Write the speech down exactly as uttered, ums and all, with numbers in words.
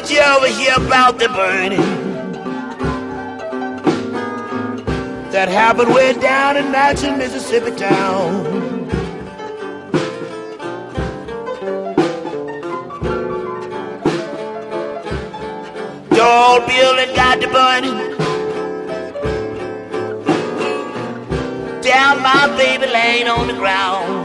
Did you ever hear about the burning that happened way down in Natchez, Mississippi town? The old building got the burning down my baby laying on the ground.